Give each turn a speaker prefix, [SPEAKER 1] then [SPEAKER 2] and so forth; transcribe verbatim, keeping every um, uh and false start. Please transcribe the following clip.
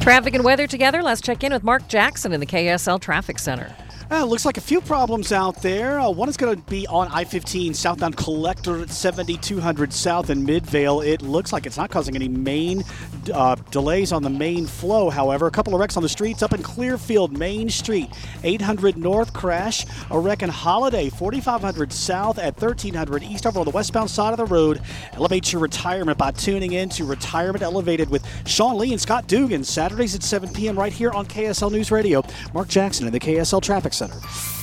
[SPEAKER 1] Traffic and weather together. Let's check in with Mark Jackson in the K S L Traffic Center.
[SPEAKER 2] Uh, looks like a few problems out there. Uh, one is going to be on I fifteen southbound Collector at seventy-two hundred south in Midvale. It looks like it's not causing any main uh, delays on the main flow. However, a couple of wrecks on the streets up in Clearfield, Main Street, eight hundred north crash. A wreck in Holiday, forty-five hundred south at thirteen hundred east over on the westbound side of the road. Elevate your retirement by tuning in to Retirement Elevated with Sean Lee and Scott Dugan, Saturdays at seven p.m. right here on K S L News Radio. Mark Jackson in the K S L Traffic Center.